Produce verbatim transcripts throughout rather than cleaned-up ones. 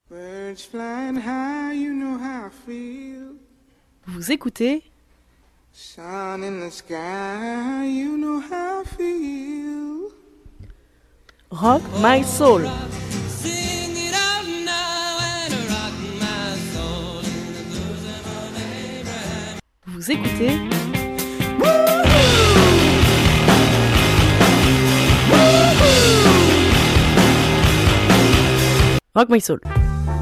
Birds flying high, you know how I feel. Vous écoutez Sun in the sky, you know how I feel. Rock My Soul. Sing it out now and rock my soul in the bosom of Abraham. Vous écoutez Rock My Soul.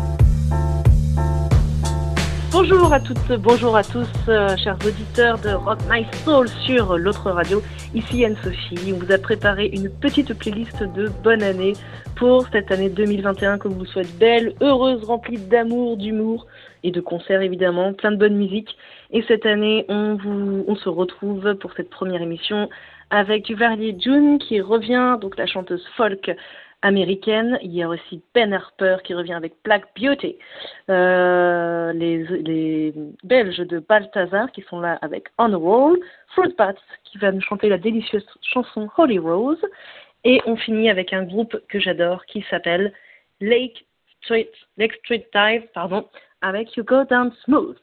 Bonjour à toutes, bonjour à tous, euh, chers auditeurs de Rock My Soul sur l'autre radio. Ici Anne-Sophie, on vous a préparé une petite playlist de bonne année pour cette année deux mille vingt et un que vous souhaite belle, heureuse, remplie d'amour, d'humour et de concerts évidemment, plein de bonne musique. Et cette année, on, vous, on se retrouve pour cette première émission avec Duvalier June qui revient, donc la chanteuse folk américaine. Il y a aussi Ben Harper qui revient avec Black Beauty. Euh, les, les Belges de Balthazar qui sont là avec On a Roll. Fruit Bats qui va nous chanter la délicieuse chanson Holy Rose. Et on finit avec un groupe que j'adore qui s'appelle Lake Street, Lake Street Dive, pardon, avec You Go Down Smooth.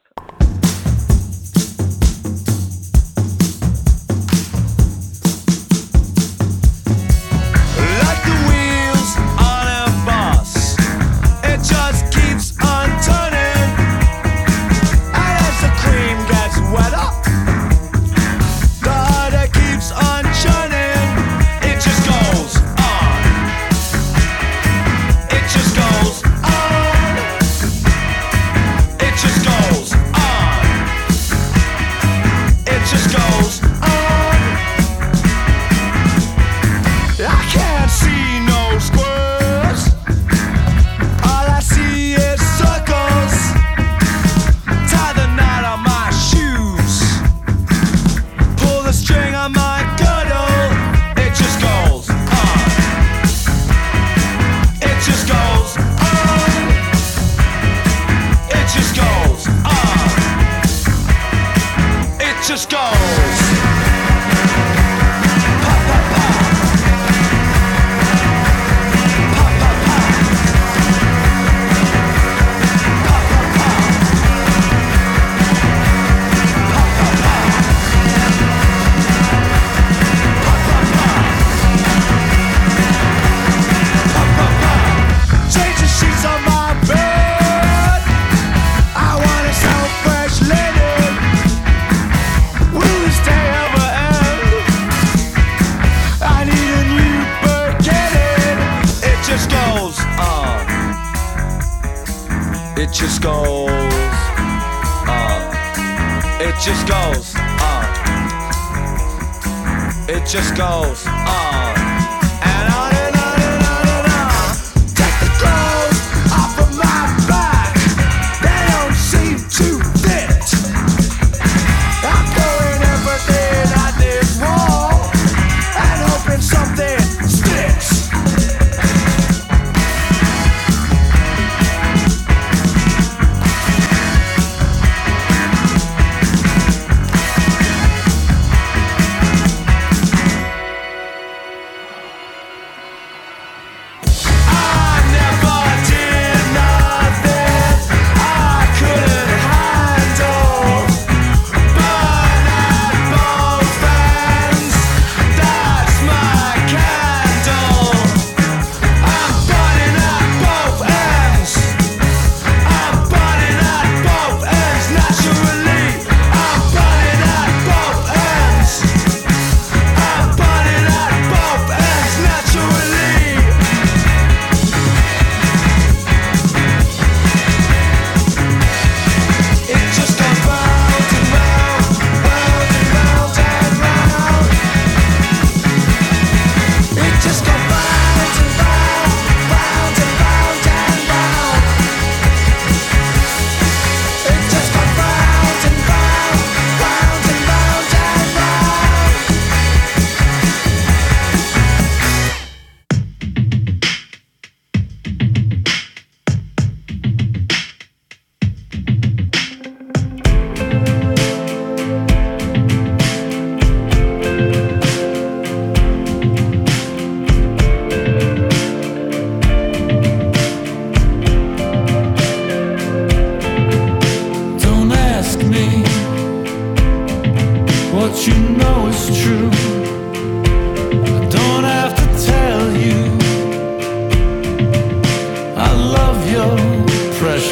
Just goes on and on and on and on and on. Take the clothes off of my back, they don't seem to fit. I'm throwing everything at this wall and hoping something sticks.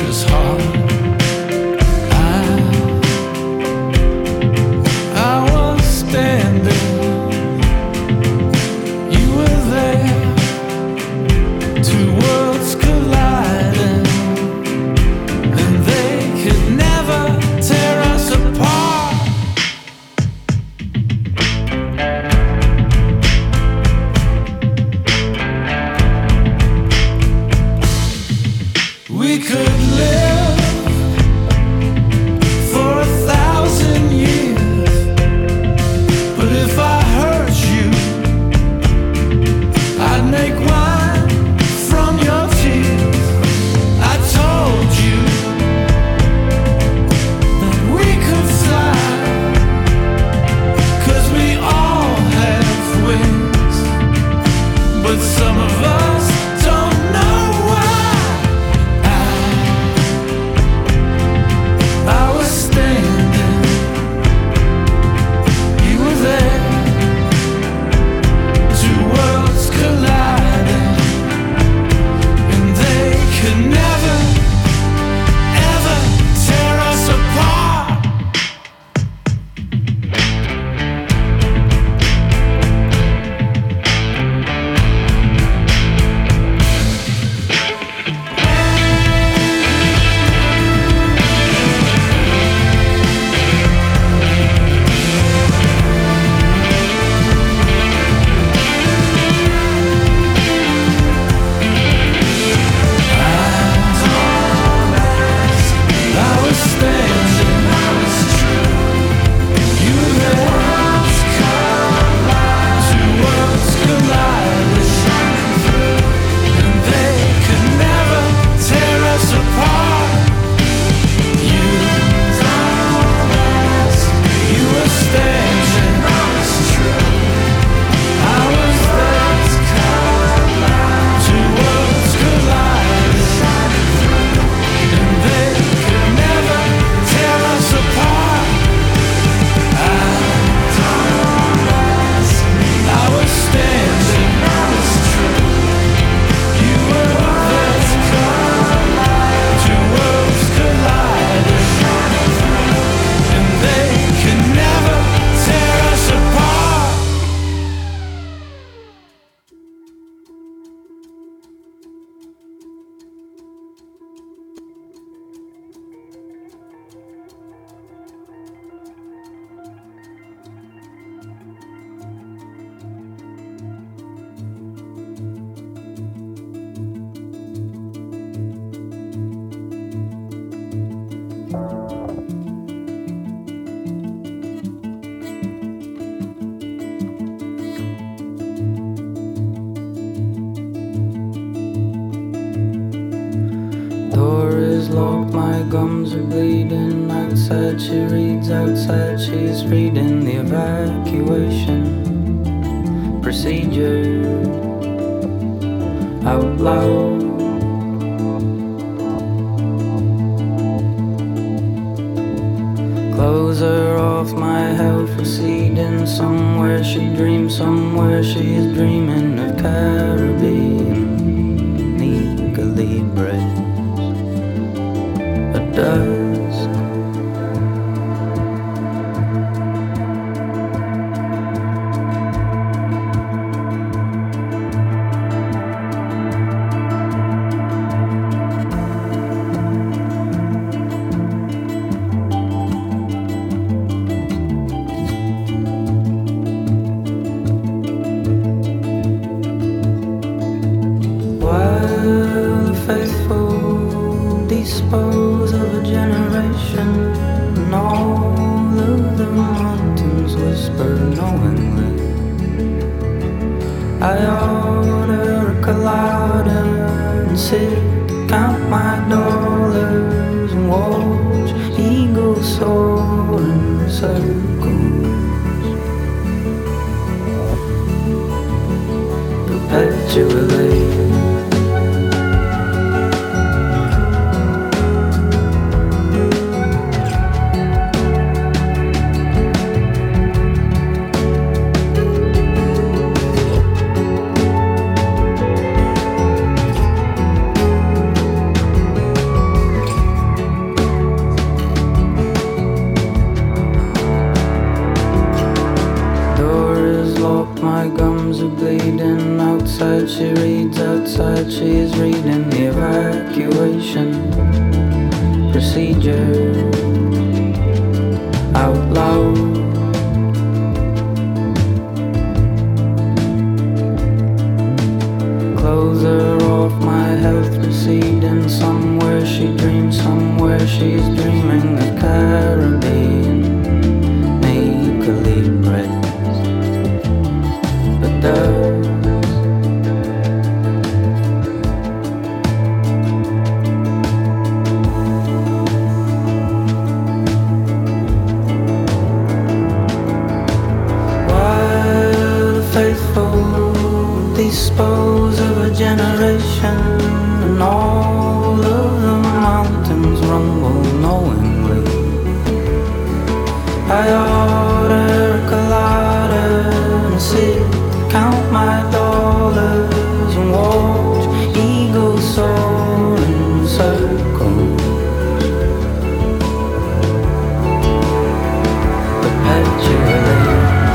precious heart. I, I was standing, you were there, two worlds colliding, and they could never tear us apart. We could live for a thousand years, but if I hurt you, I'd make wine from your tears. I told you that we could fly, 'cause we all have wings, but some of us don't know why. I was standing, you were there, two worlds colliding, and they could never, ever tear us apart. I was standing, you were there, two worlds colliding, and they could never tear us apart. You, you were standing, I was there, two worlds colliding, and they could never tear us apart. I, I was standing, you were there, two worlds colliding, and they could never tear us apart. Door is locked, my gums are bleeding. Outside she reads, outside she's reading the evacuation procedure out loud. Clothes are off, my health receding. Somewhere she dreams, somewhere she's dreaming of Caribbean Nica Libres. A dusk, while the faithful dispose of a generation, and all of the mountains whisper knowingly. I order a colada and sit to count my dollars and watch eagles soar in circles perpetually. reading, somewhere she dreams, somewhere she's dreaming of Caribbean make-believe breads. But does dispose of a generation, and all of the mountains rumble knowingly. I order a colada and sit, count my dollars and watch eagles soar in circles. Perpetually.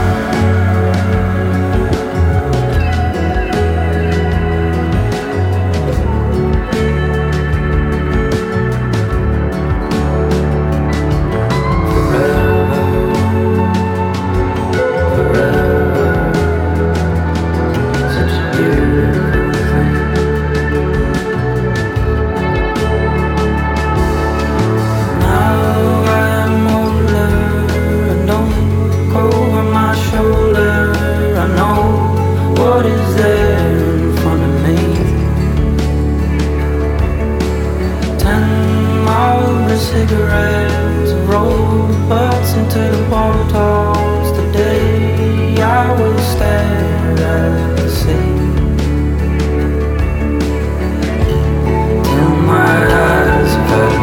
Cigarettes, robots into the portals. Today I will stare at the sea till my eyes cut.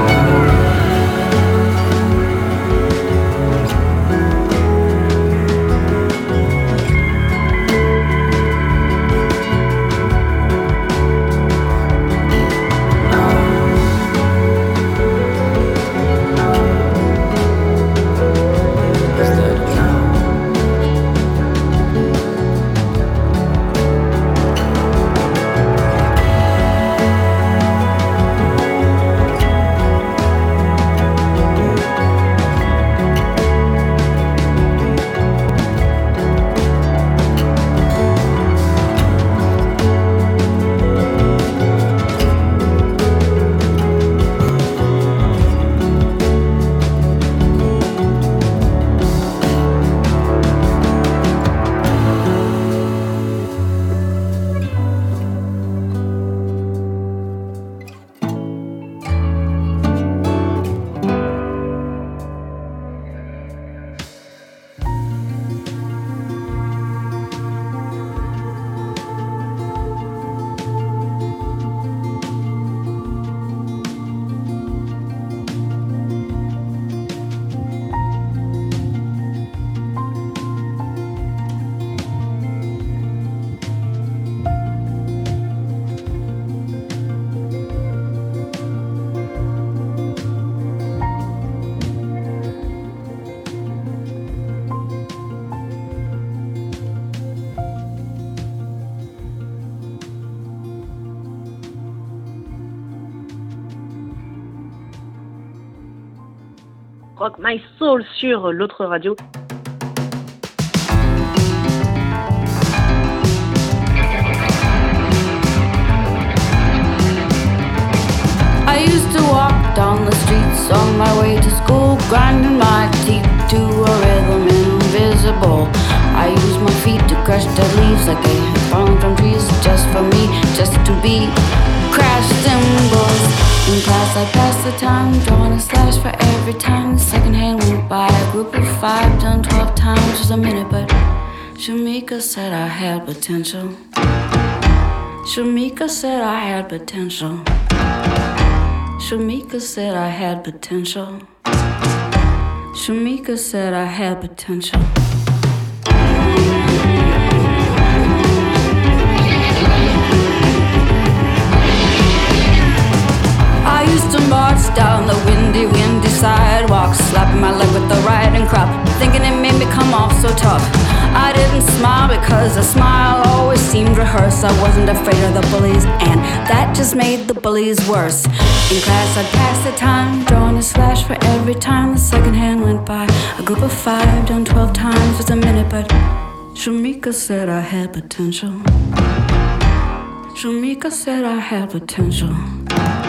Rock My Soul sur l'autre radio. I used to walk down the streets on my way to school, grinding my teeth to a rhythm invisible. I used my feet to crush dead leaves like they had fallen from trees, just for me, just to be crash cymbals. In class I passed the time, drawing a slash for every time the second hand went by. A group of five done twelve times was a minute, but Shamika said I had potential. Shamika said I had potential. Shamika said I had potential. Shamika said I had potential. I used to march down the windy, windy sidewalk, slapping my leg with the riding crop, thinking it made me come off so tough. I didn't smile because a smile always seemed rehearsed. I wasn't afraid of the bullies, and that just made the bullies worse. In class I'd pass the time, drawing a slash for every time the second hand went by. A group of five done twelve times was a minute, but Shamika said I had potential. Shamika said I had potential.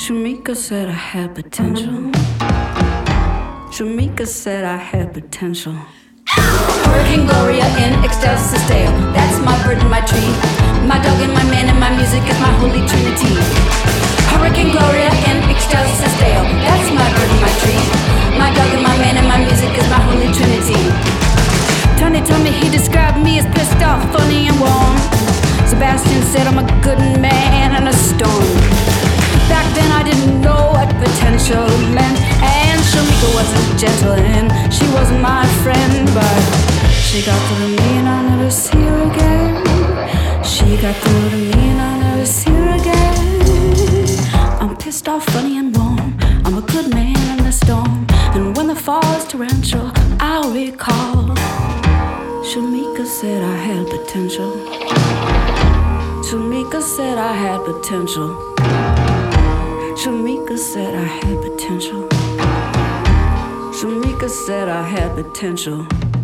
Shamika said I had potential. Shamika said I had potential. Hurricane Gloria in excelsis Deo. That's my bird and my tree. My dog and my man and my music is my holy trinity. Hurricane Gloria in excelsis Deo. That's my bird and my tree. My dog and my man and my music is my holy trinity. Tony told me he described me as pissed off, funny and warm. Sebastian said I'm a good man in a storm. Back then I didn't know what potential meant, and Shamika wasn't gentle and she wasn't my friend, but she got through to me and I'll never see her again. She got through to me and I'll never see her again. I'm pissed off, funny and warm. I'm a good man in a storm, and when the fall is torrential, I'll recall Shamika said I had potential. Shamika said I had potential. Shamika said I had potential. Shamika said I had potential.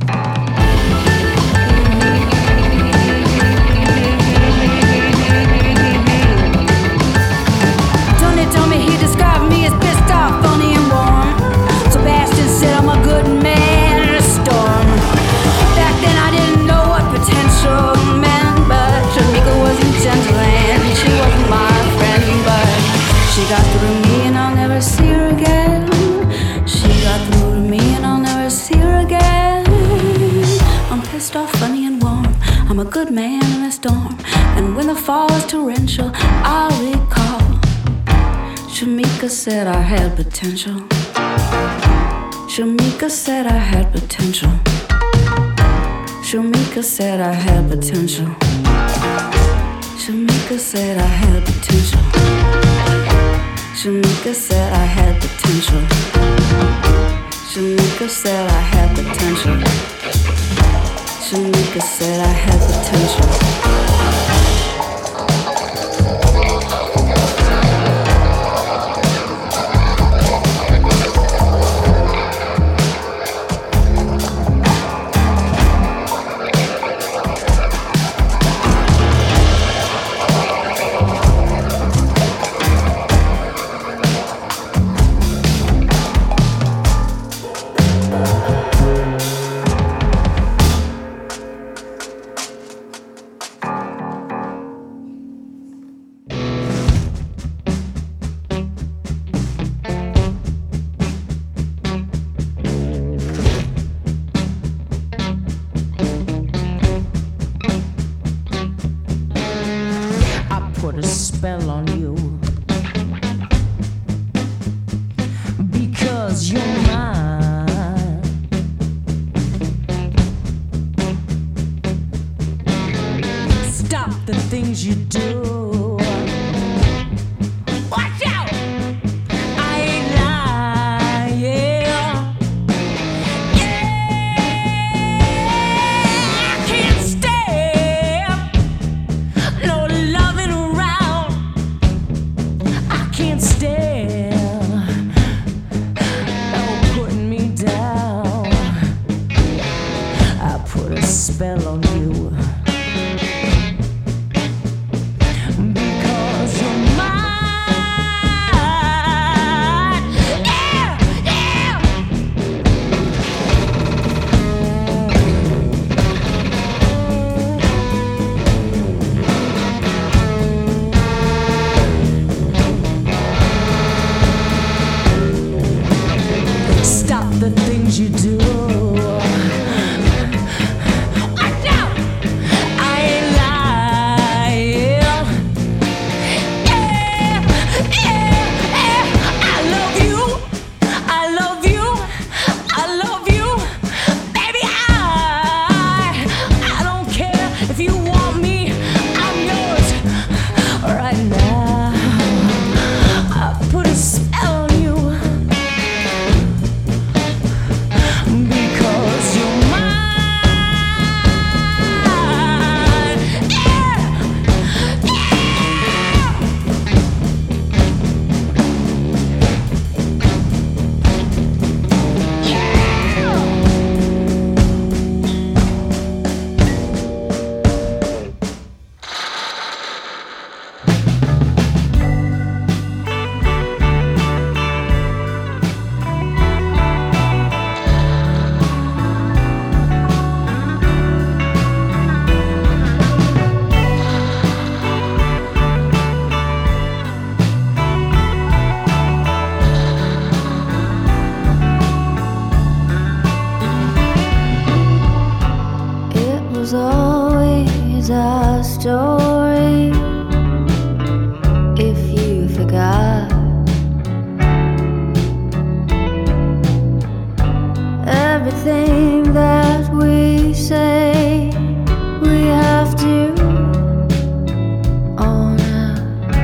Tony told me he described me as pissed off, funny and warm. Sebastian said I'm a good man in a storm. Back then I didn't know what potential meant, but Shamika wasn't gentle and she wasn't my friend, but she got through to me and I'll never see her again. She got through to me and I'll never see her again. I'm pissed off, funny and warm. I'm a good man in a storm, and when the fall is torrential, I'll recall Shamika said I had potential. Shamika said I had potential. Shamika said I had potential. Shamika said I had potential. Shamika said I had potential. Shamika said I had potential. Shamika said I had potential. God. Everything that we say, we have to own up.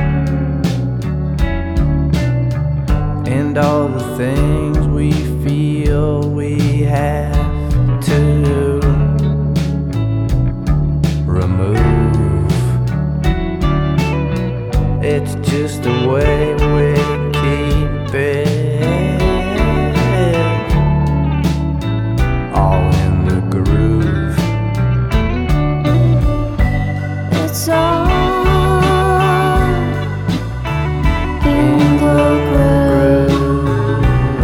And all the things we feel we have to remove. It's just the way we keep it all in the groove. It's all in the groove.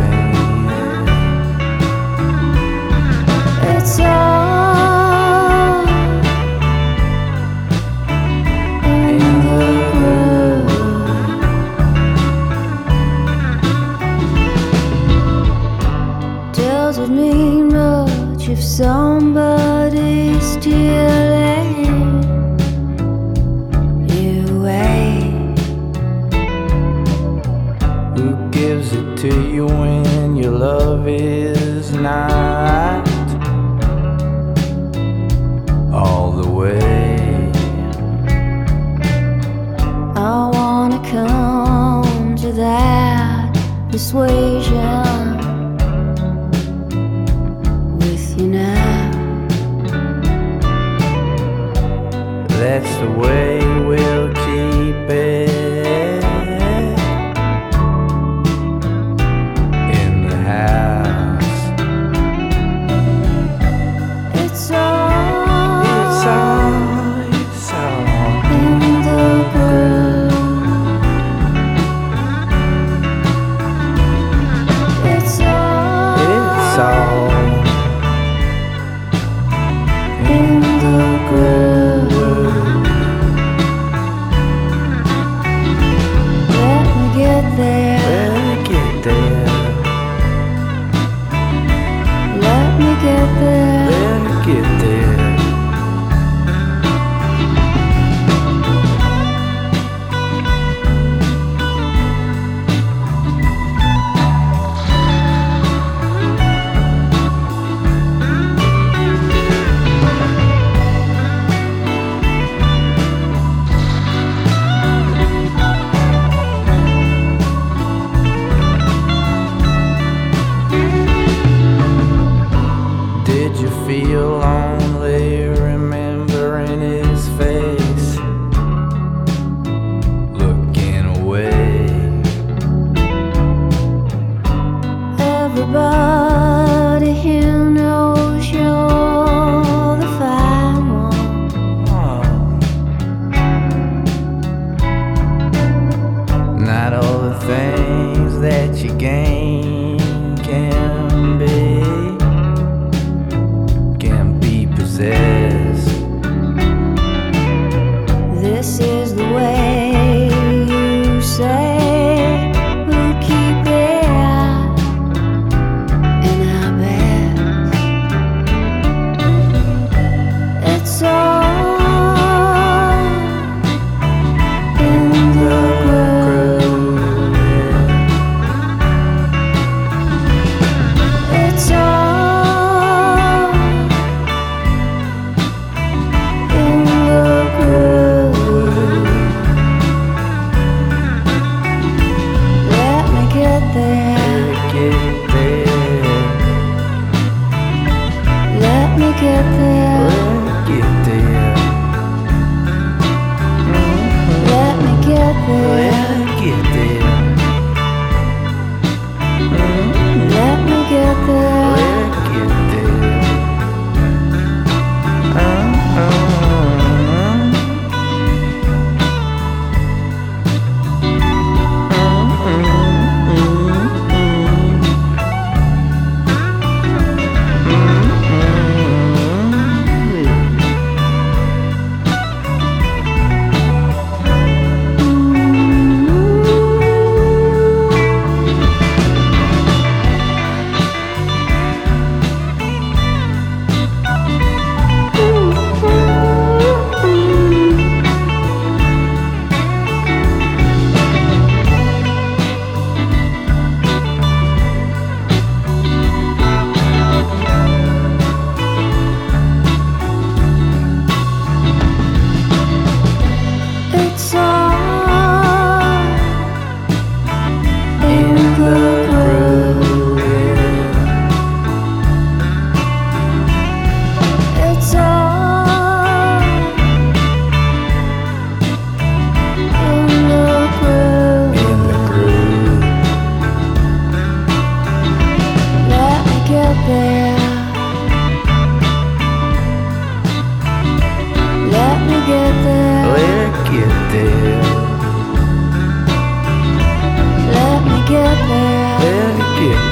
It's all in the groove. Doesn't mean much if somebody's stealing you away. Who gives it to you when your love is not all the way? I wanna come to that persuasion with you now. That's the way we'll keep it in the house. It's all, It's all, it's all in the groove. It's all, It's all in the groove. Let me get there. We'll get there. Let me get there. We'll get there. Did you feel lonely remembering his face, looking away? Everybody here knows you're the fine one. Oh. Not all the things that you gain can be, can be possessed. This is the way you say we'll keep it in our best. It's all in the groove. It's all in the groove. Let me get there. Get there. Let me get there. We'll get there. Let me get there. We'll get there. Let me get there. We'll get there. Uh-huh.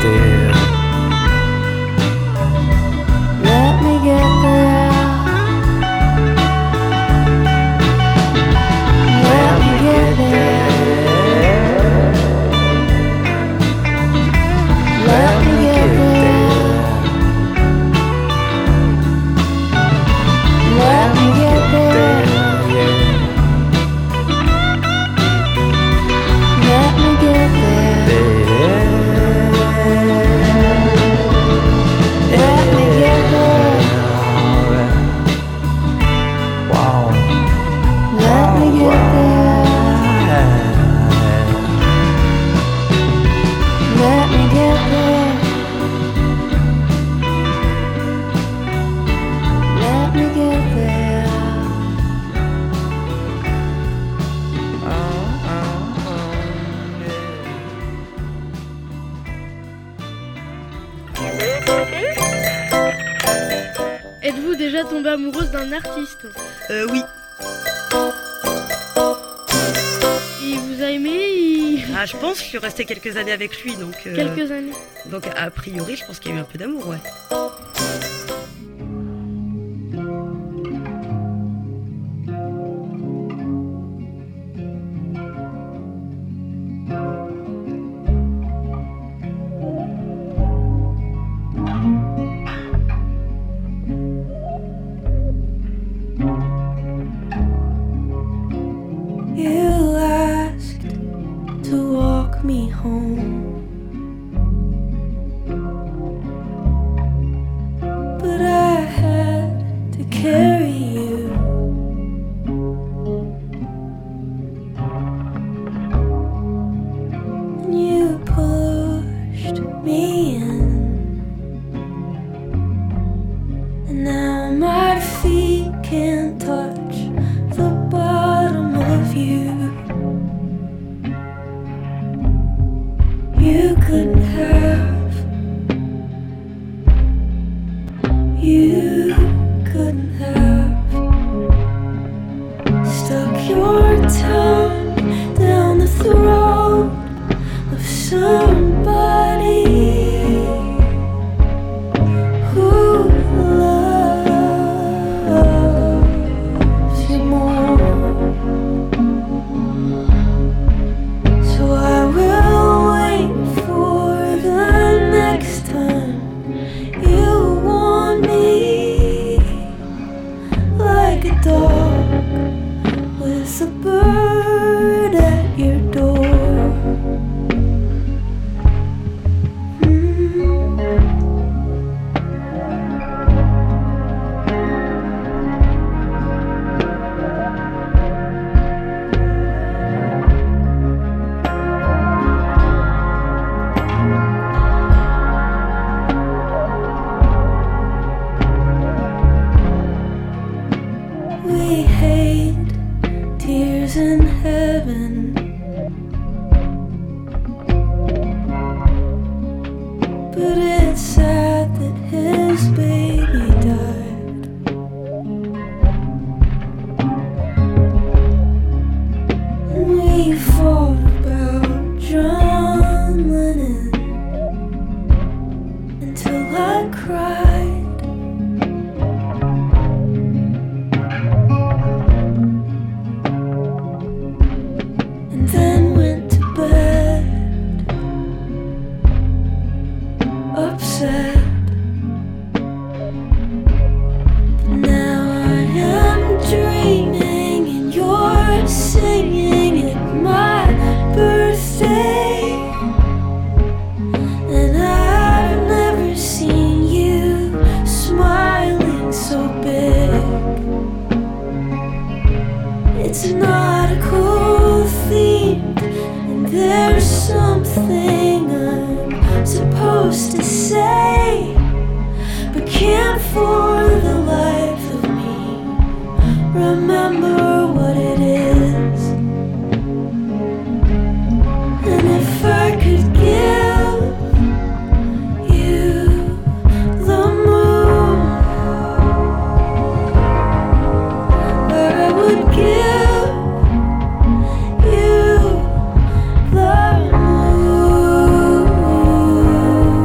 there. Let me get there. Let me get there. Let me get there. Let me get there. Let me get there. Let me get there. Wow. Let me get there. Let me get there. Let me get there. Êtes-vous déjà tombée amoureuse d'un artiste? Euh, oui. Il vous a aimé il- Ah, je pense que je suis restée quelques années avec lui, donc... euh, Quelques années. Donc, a priori, je pense qu'il y a eu un peu d'amour, ouais. You asked to walk me home, but I had to carry you. And you pushed me in, and now my feet can't touch the bottom of you. You couldn't have, you couldn't have stuck your tongue down the throat of somebody who loves you more. So I will wait for the next time you want me, like a dog with a bird at your door. Mm. We hate tears in heaven, but it's sad that his baby died. And we fought about John Lennon until I cried. And then went to bed upset. Now I am dreaming and you're singing at my birthday, and I've never seen you smiling so big. It's not a cool theme, and there's something I'm supposed to say, but can't for the life of me remember what it is. And if I could give you the moon, I would give you the moon.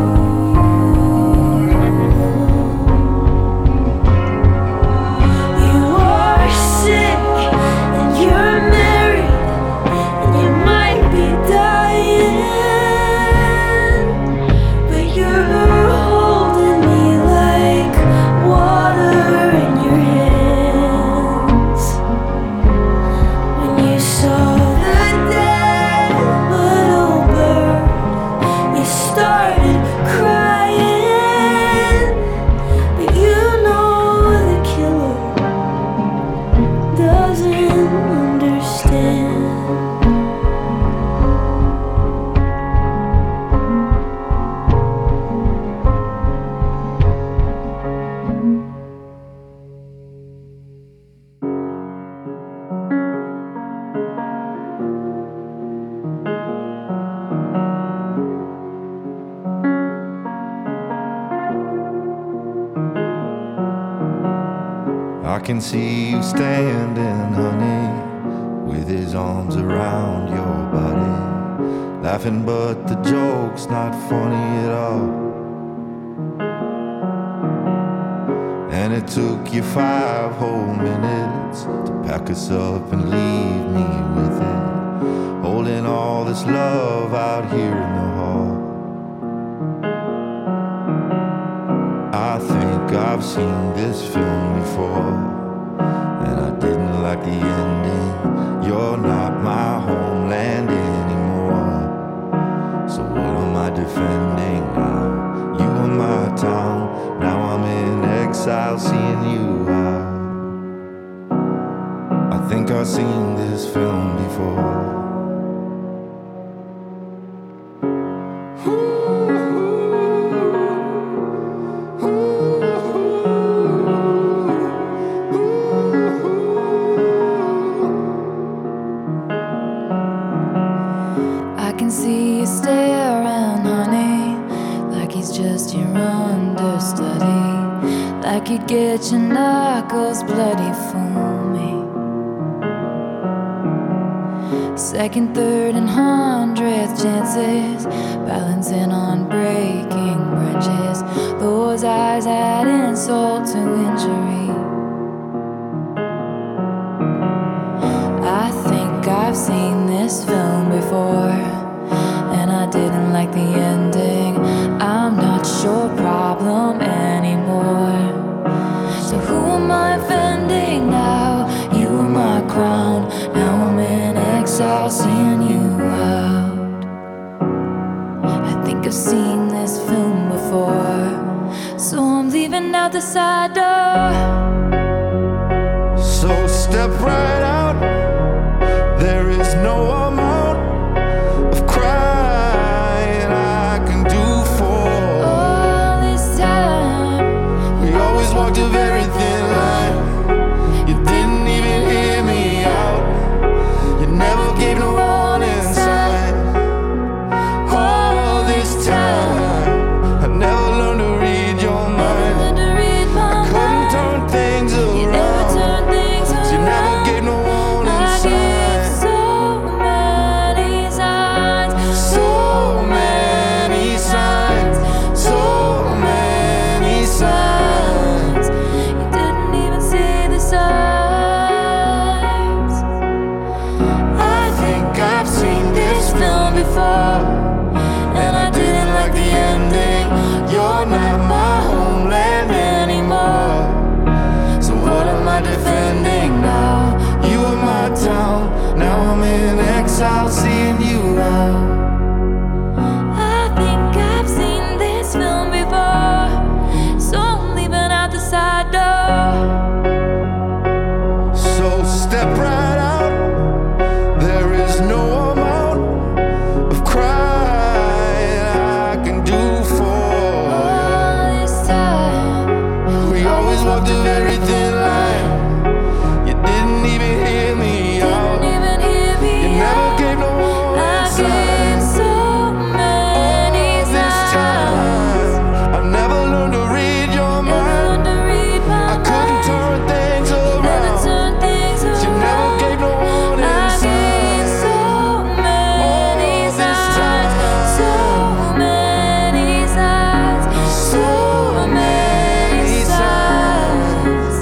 can see you standing, honey, with his arms around your body, laughing but the joke's not funny at all. And it took you five whole minutes to pack us up and leave me with it, holding all this love out here in the hall. I think I've seen this film before, and I didn't like the ending. You're not my homeland anymore, so what am I defending now? You were my town, now I'm in exile seeing you out. I think I've seen this film before. You'd get your knuckles bloody for me. Second, third, and hundredth chances, balancing on breaking branches. Those eyes add insult to injury. I think I've seen this film before, and I didn't like the ending. I'm not your problem anymore. So who am I offending now? You were my crown, now I'm in exile seeing you out. I think I've seen this film before, so I'm leaving out the side door. So step right out, there is no amount of crying I can do for all this time. We always walked a very thin line. You didn't even hear me out. You never gave no warning sign. All this time, I never learned to read your mind. I couldn't turn things around, 'cause you never gave no warning sign. So many signs, So many signs, so many signs. you didn't even see the signs. I think I've seen this film before, and I didn't like the ending. You're not my homeland anymore, so what am I defending now? You were my town, now I'm in exile seeing you out. I think I've seen this film before, so I'm leaving out the side door. So step right out, there is no amount of crying I can do for All this time, you. We always walked a very thin line. You didn't even hear me out. didn't even hear me You never out. gave no warning I sign. gave so many All this signs. time, I never learned to read your Never mind. learned to read my I couldn't mind. turn things Never around, turn things 'cause you never around. gave no warning I gave sign. so many All this signs, so many signs, so many signs.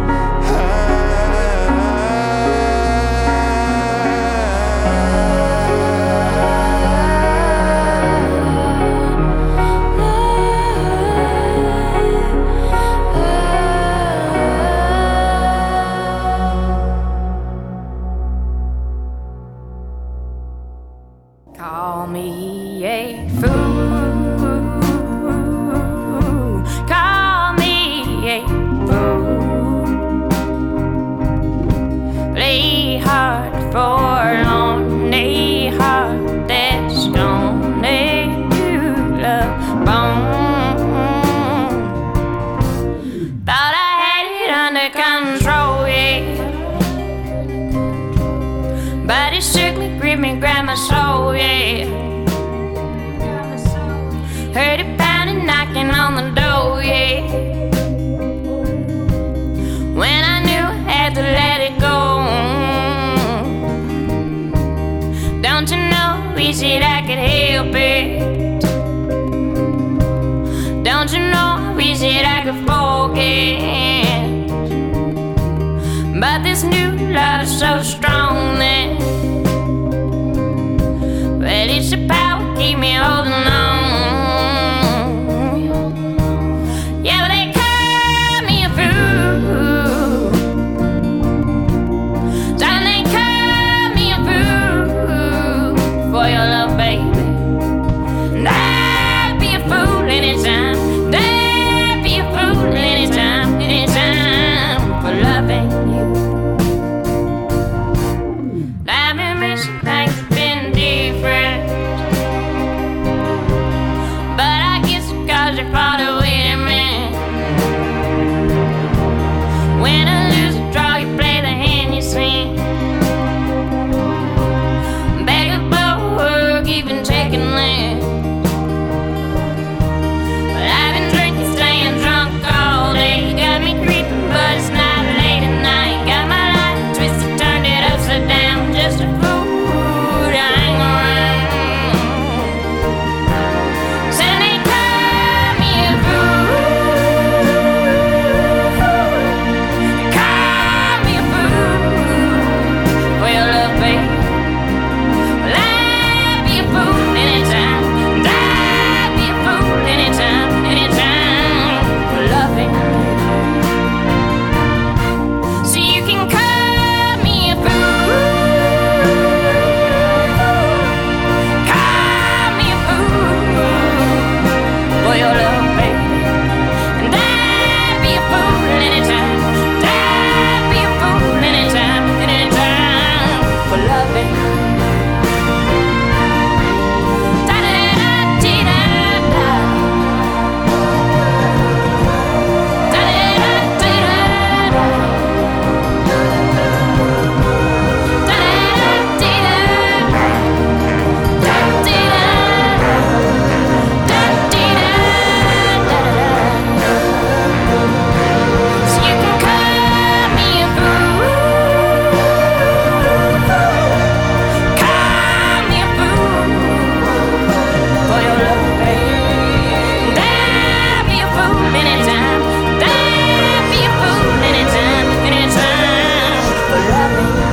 Call me a fool. Call me a fool. Play hard for lonely heart that's gonna do love bone. Thought I had it under control, yeah. But it shook me, gripped me, grabbed my soul, yeah. wish that I could help it. Don't you know I wish that I could forget. But this new love's so strong that, well, it's the power keep me holding on. Yeah, well, they call me a fool. Darling, they call me a fool for your love, baby. And I'd be a fool anytime. I'd be a fool anytime, anytime for loving you. I've been missing things have been different, but I guess because you're far away to me. When I lose a draw, you play the hand you sing. Beg of both, even taking land. But I've been drinking, staying drunk all day. Got me creeping, but it's not late at night. Got my life twisted, turned it upside down. Just a fool to hang around. So they call me a fool. They call me a fool for your love, baby. Well, I'd be a fool anytime. And I'd be a fool anytime, anytime for loving you. So you can call me a fool. Call me a fool for your love, baby. And I'd be a fool anytime. And I'd be a fool anytime, anytime for loving you. Da-da-da-dee-da-da. Da-da-da-dee-da-da. So you can call me a fool. Call me a fool for your love, baby. And I'd be a fool anytime. And I'd be a fool anytime, anytime for loving you.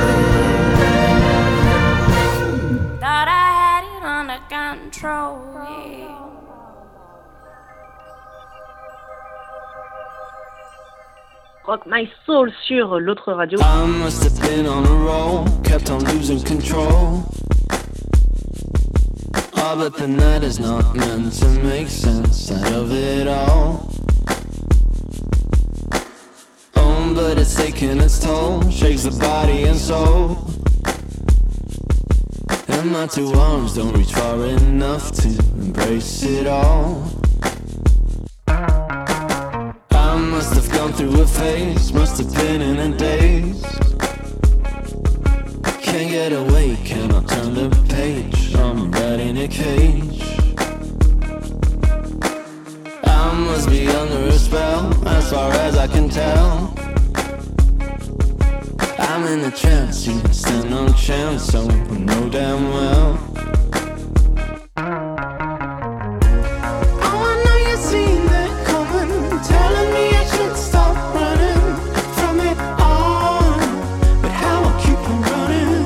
Thought I had it under control, yeah. Rock My Soul sur l'autre radio. I must have been on a roll, kept on losing control. Oh, but the night is not meant to make sense out of it all. Oh, but it's taking its toll, shakes the body and soul. And my two arms don't reach far enough to embrace it all. I must have gone through a phase, must have been in a daze. Can't get away, cannot turn the page, I'm right in a cage. I must be under a spell, as far as I can tell. I'm in a trance, you stand no chance, so I know damn well. Oh, I know you've seen that coming, telling me I should stop running from it all. But how I keep on running,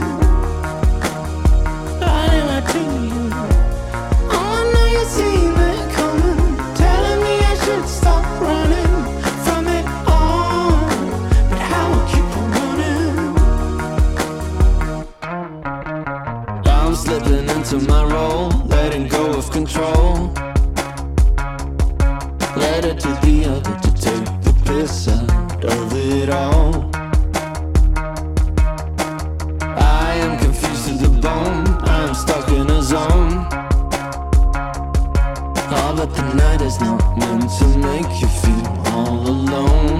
running right to you. Oh, I know you've seen that coming, telling me I should stop running from it all. But how I keep on running. I'm slipping into my role, letting go of control. Let it to the other to take the piss out of it all. I am confused to the bone, I'm stuck in a zone. Oh, but the night is not meant to make you feel all alone.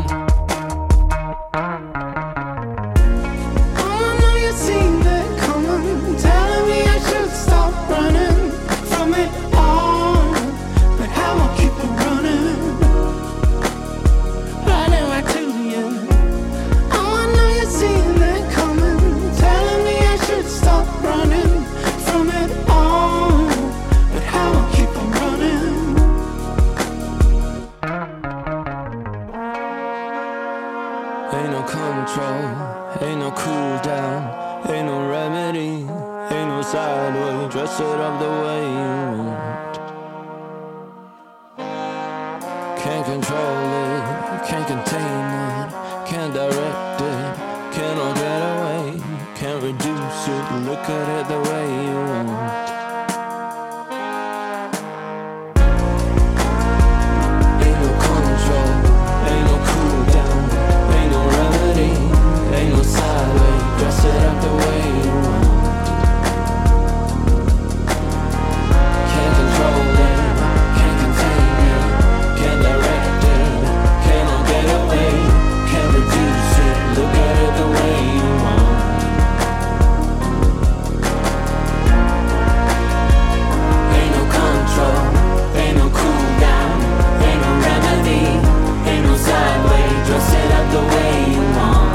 Oh, I know you've seen that coming, telling me I should stop running from it all. But how I keep on running, running right to you. Oh, I know you've seen that coming, telling me I should stop running from it all. way you want. Can't control it, can't contain it, can't direct it, cannot get away, can't reduce it, look at it the way you want. Ain't no control, ain't no cool down, ain't no remedy, ain't no sideway, dress it up the way you want. Can't control it, can't contain it, can't direct it, cannot get away, can't reduce it, look at it the way you want. Ain't no control, ain't no cool down, ain't no remedy, ain't no sideway, dress it up the way you want.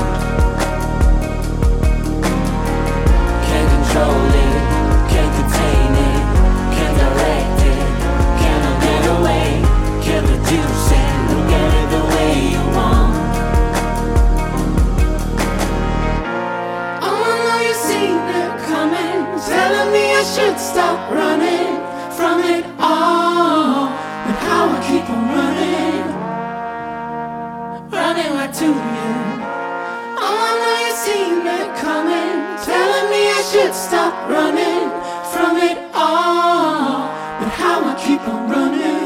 Can't control it, can't contain it, can't direct it, cannot get away, can't reduce it, look at it the way you want. Oh, I know you seen it coming, telling me I should stop running from it all. But how I keep on running, running right to you. Oh, I know you seen it coming, telling me I should stop running from it all. But how I keep on running.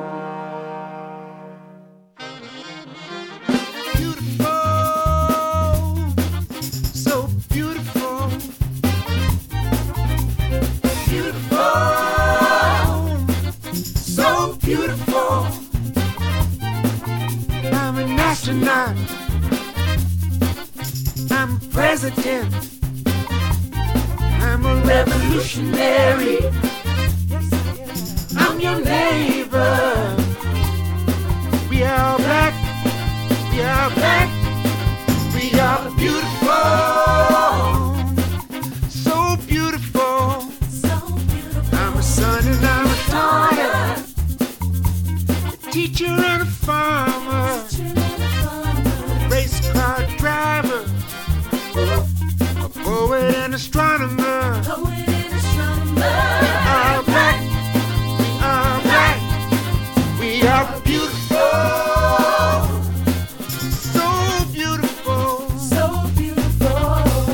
So beautiful, beautiful, so beautiful. I'm an astronaut, I'm a president, I'm a revolutionary, I'm your neighbor. We are black, we are black, we are beautiful, so beautiful. I'm a son and I'm a daughter, a teacher and a farmer, race car driver, a poet and astronomer. We are black, we are black, we are beautiful, so beautiful, so beautiful.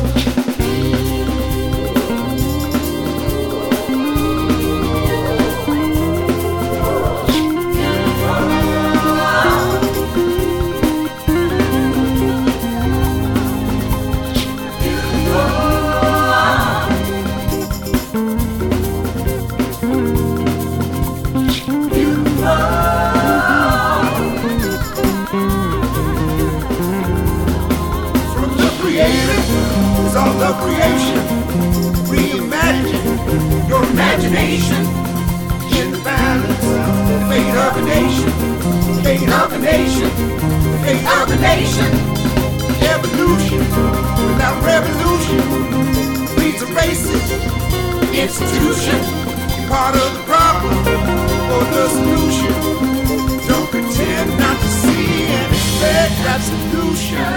From the creator is all the creation. Reimagine your imagination. In the balance, the fate of a nation. Fate of a nation. Fate of a nation. Evolution without revolution leads a racist institution. Part of the problem or the solution. Don't pretend not to see and expect absolution.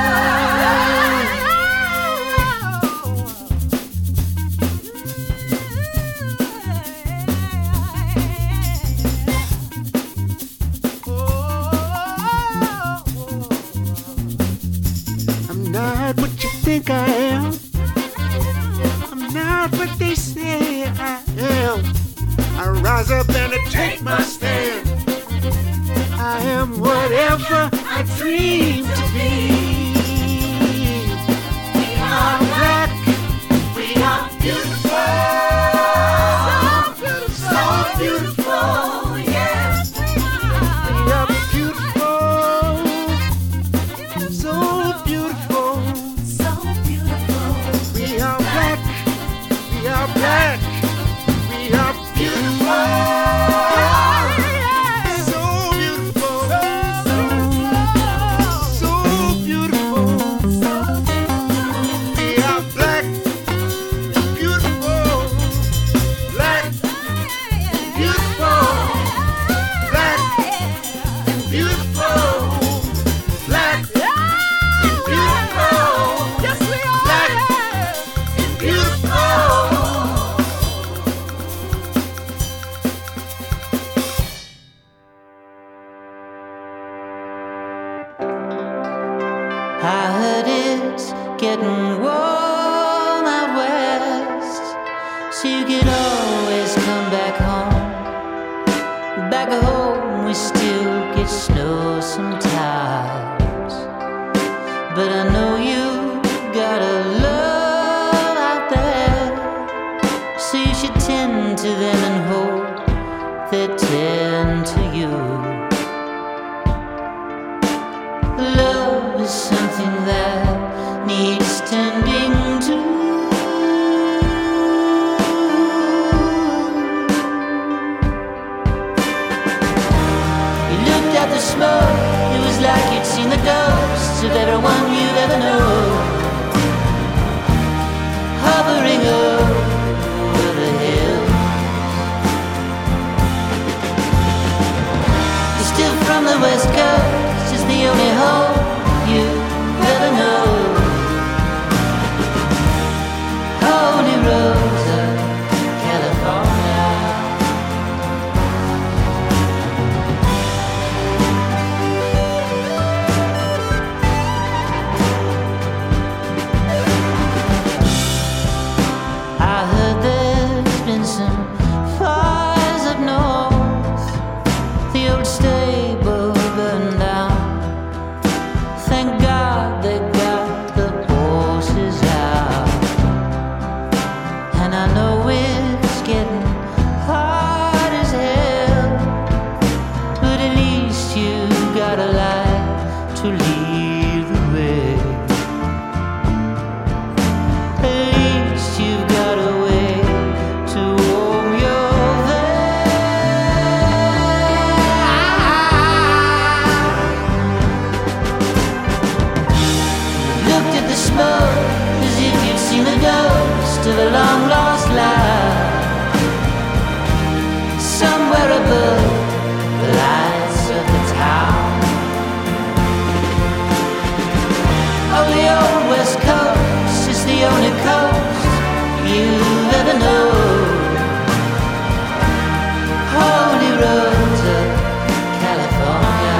I'm not what you think I am. I'm not what they say I am. I rise up and I take my stand. I am whatever I dream to be. We are black, we are beautiful, so beautiful, yeah. We are beautiful, so beautiful, so beautiful. We are black, we are black, we are beautiful. So beautiful, so beautiful. We are black, beautiful, black, beautiful. I heard it's getting warm out west, so you can always come back home. Back at home we still get snow sometimes, but I know you got a love out there, so you should tend to them and hope they tend to you. Love is something that needs tending to. You looked at the smoke, it was like you'd seen the ghosts of everyone you've ever known, hovering over the hill. You're still from the West Coast, is the only home you ever know. Holy Rose of California. I heard there's been some fires up north, the old stable burned down. Thank God they got the horses out, and I know it's getting hard as hell, but at least you got a light to lead the way. At least you've got a way to warm your looked at the smoke as if you'd seen the ghost of a long lost life, somewhere above the lights of the town. Oh, the old West Coast is the only coast you ever know. Holy roads of California.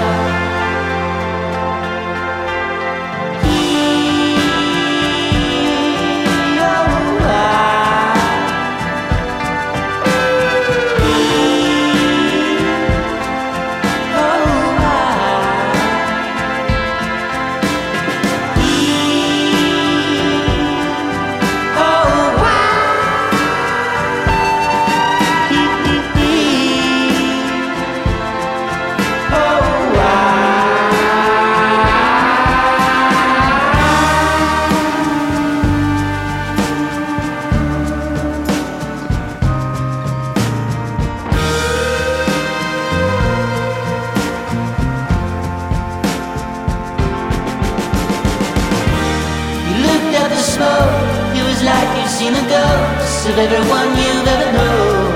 Seen the ghosts of everyone you've ever known,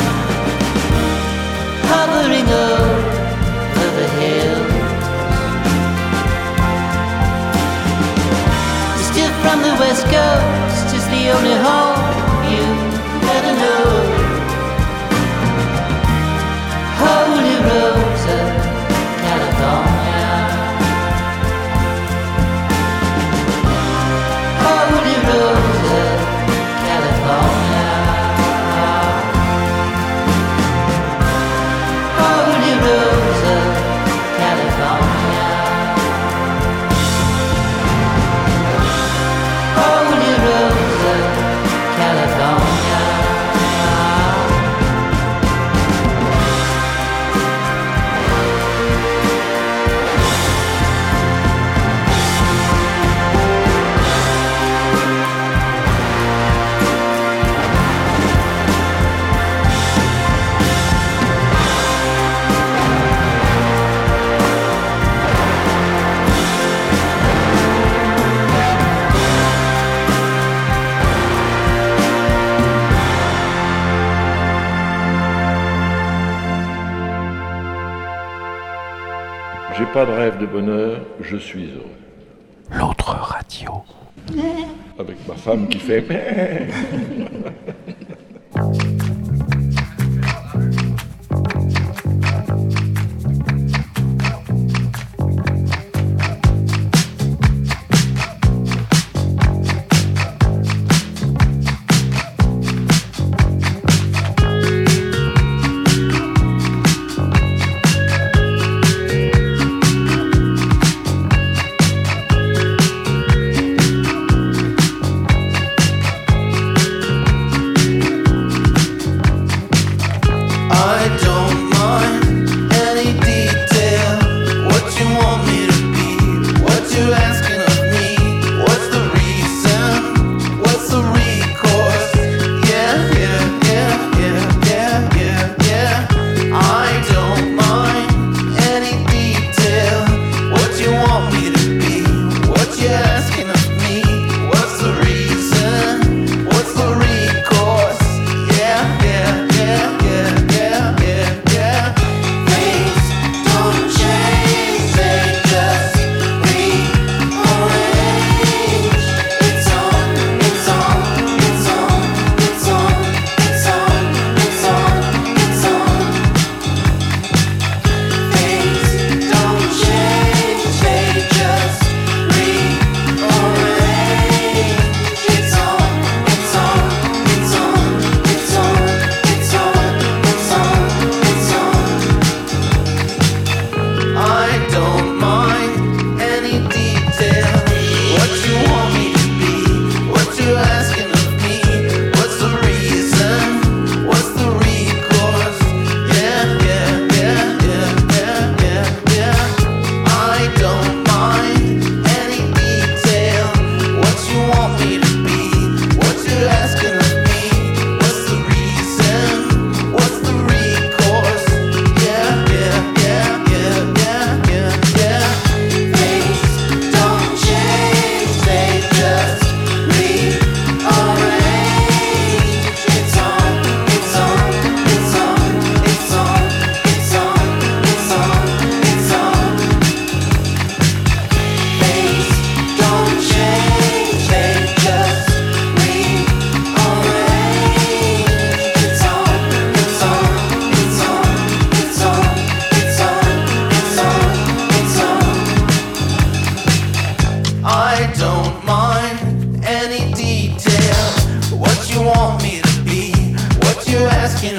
hovering over the hills. Still from the West Coast is the only home you ever know. Holy Rose of California. Holy Rose of California. Holy Rose of California. Holy Rose of California. J'ai pas de rêve de bonheur, je suis heureux. L'autre radio. Avec ma femme qui fait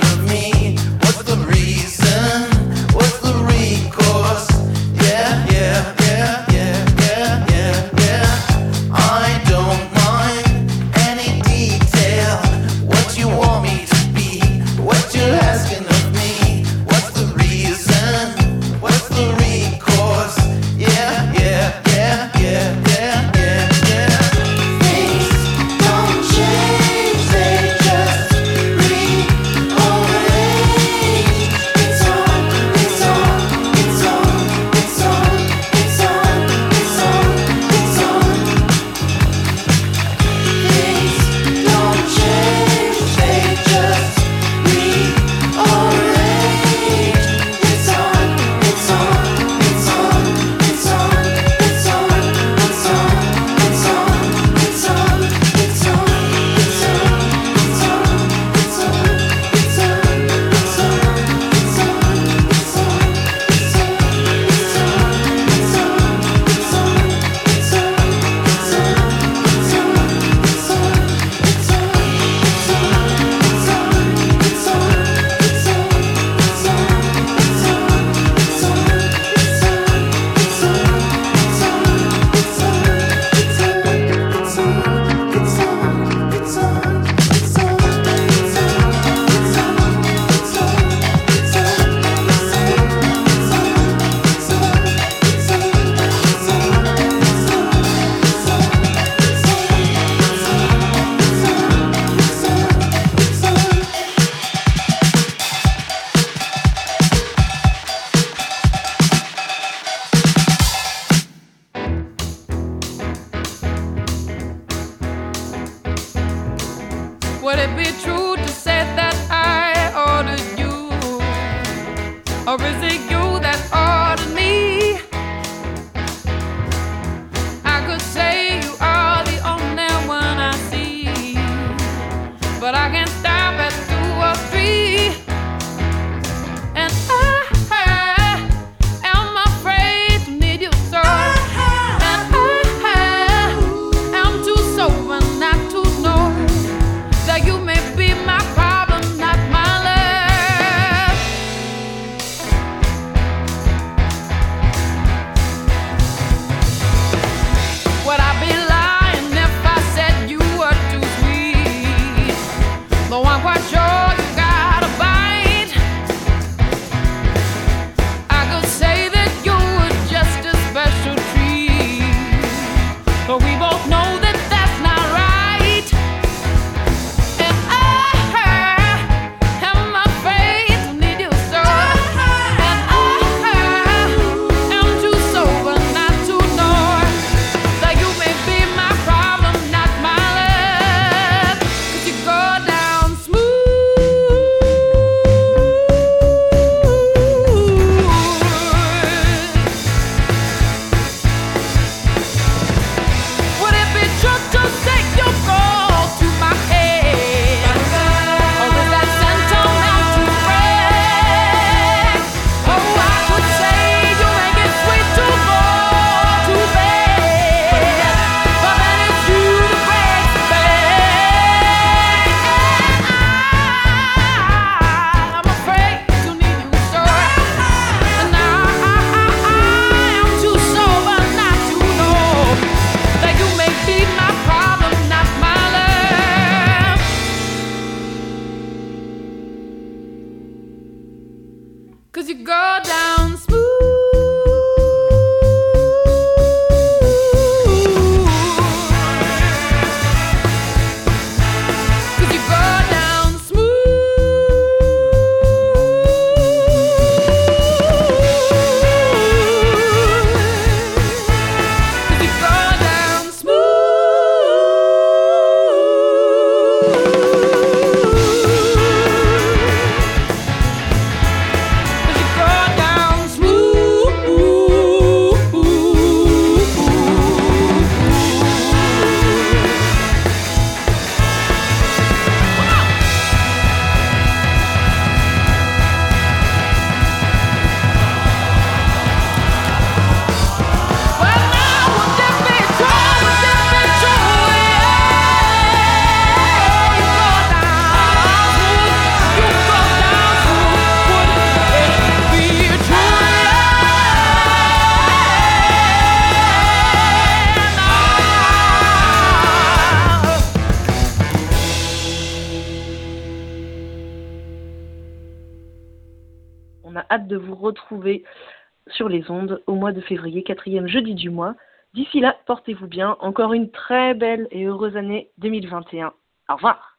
of me? What's the reason? What's the recourse? Yeah, yeah, yeah, yeah, yeah, yeah, yeah. I don't mind any detail. What you want me to be? What you're asking of me? What's the reason? What's the recourse? Yeah, yeah, yeah, yeah, yeah, yeah, yeah. Things don't change, they just rearrange. It's on, it's on, it's on, it's on, it's on, it's on, it's on. Things don't change, they just rearrange. It's on, it's on, it's on, it's on, it's on, it's on, it's on, it's on, it's on, it's on, it's on, it's on, it's on, it's on, it's Would it be true to say that I ordered you? Or is it you that ordered me? I could say you are the only one I see, but I can't stop at two or three. And I am afraid to need you so. And I am too sober not to know that you may be my problem, not my love. Would I be lying if I said you were too sweet? Though I'm quite sure you got a bite. I could say that you were just a special treat, but we both know that that's not right. And I am afraid to need you so. And I am too sober not to know that you may be my problem, not my love. 'Cause you go down smooth. Would it be true to say you go to my head? Or is that sentimental to brag? Oh, I could say you make it sweet to go to bed, but then it's you that breaks the bank. And I'm afraid to need you so. And I am too sober not to know that you may be my problem, not my love. 'Cause you go down smooth. 'Cause you go down smooth. 'Cause you go down smooth. 'Cause you go down smooth. On a hâte de vous retrouver sur les ondes au mois de février, quatrième jeudi du mois. D'ici là, portez-vous bien. Encore une très belle et heureuse année deux mille vingt et un. Au revoir.